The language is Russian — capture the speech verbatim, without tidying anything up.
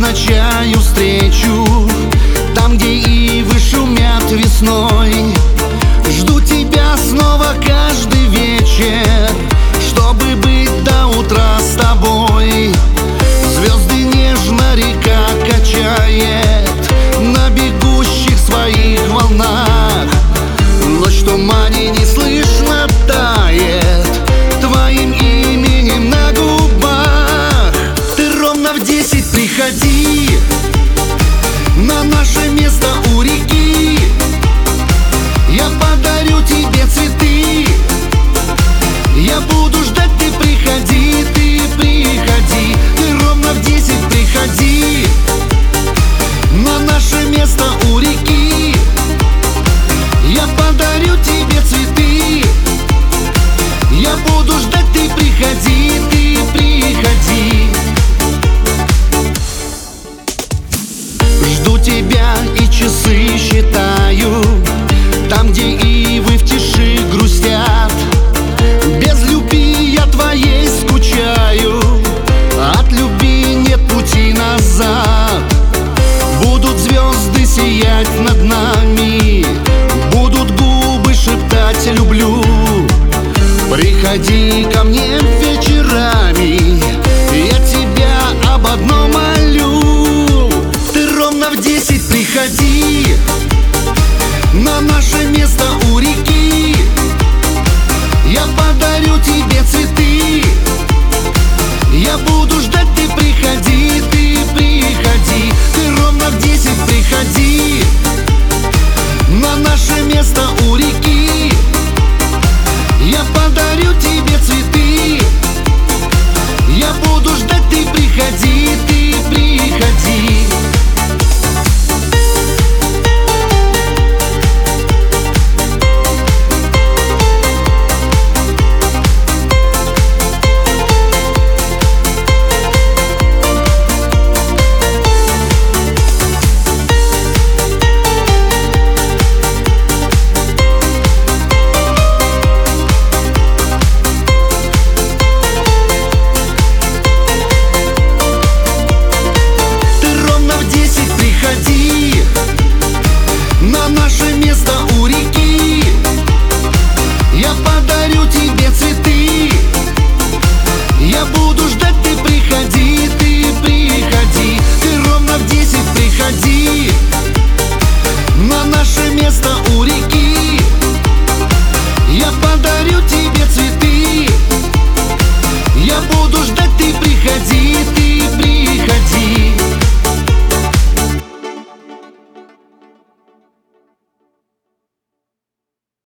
назначаю встречу там, где ивы шумят весной. Жду тебя снова каждый вечер, чтобы быть до утра с тобой. Звезды нежно река качает на бегущих своих волнах. Ночь в тумане неслышно тает твоим именем на губах. Ты ровно в десять приходи на наше место у реки. Я подарю тебе цветы, я буду ждать, ты приходи, ты приходи. Ты ровно в десять приходи на наше место у реки. Я подарю тебе цветы, я буду ждать, ты приходи, ты приходи. Жду тебя и часы считаю там, где